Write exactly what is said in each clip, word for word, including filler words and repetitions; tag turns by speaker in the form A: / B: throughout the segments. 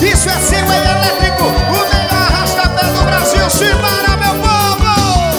A: Isso é sem whey elétrico, o melhor arrasta-pé do Brasil. Simbora, meu povo!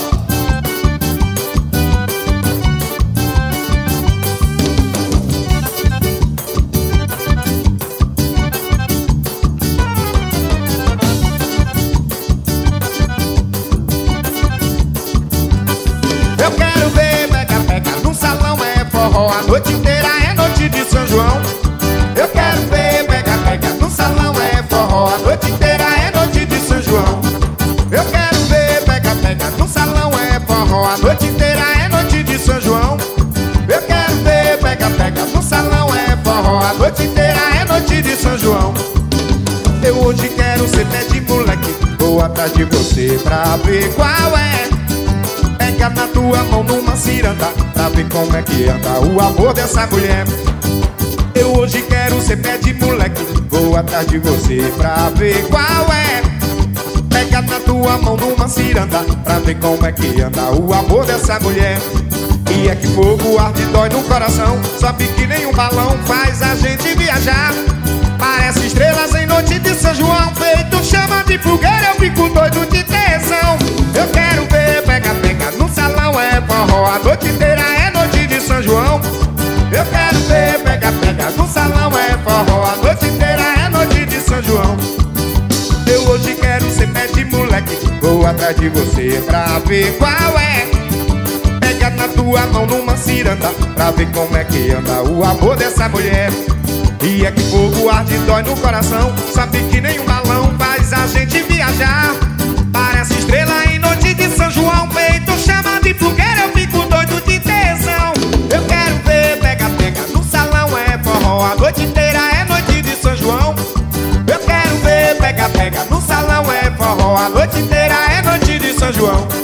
A: Eu quero ver pega-pega no salão, é forró a noite inteira, é noite de São João. Eu quero ver pega-pega no salão, é forró a noite inteira, é noite de São João. Eu quero ver pega-pega no salão, é forró a noite inteira, é noite de São João. Eu quero ver pega-pega no salão, é forró a noite inteira, é noite de São João. Eu hoje quero ser pé de moleque, vou atrás de você pra ver qual é. Pega na tua mão numa ciranda, pra ver como é que anda o amor dessa mulher. Eu hoje quero ser pé de moleque, vou atrás de você pra ver qual é. Pega na tua mão numa ciranda, pra ver como é que anda o amor dessa mulher. E é que fogo arde e dói no coração, sobe que nem um balão, faz a gente viajar. Parece estrelas em noite de São João, feito chama de fogueira, eu fico doido de tesão. Eu quero ver pega-pega no salão, é forró a noite inteira, é noite de São João. Eu quero ver pega-pega no salão, é forró a noite inteira, é noite de São João. Eu hoje quero ser pé de moleque, vou atrás de você pra ver qual é. Pega na tua mão numa ciranda, pra ver como é que anda o amor dessa mulher. E é que fogo arde e dói no coração, sabe que nem um balão, faz a gente viajar. Parece estrela em noite de São João, peito chama de fogueira, eu fico doido de tesão. Eu quero ver pega-pega no salão, é forró a noite inteira, é noite de São João. Eu quero ver pega-pega no salão, é forró a noite inteira, é noite de São João.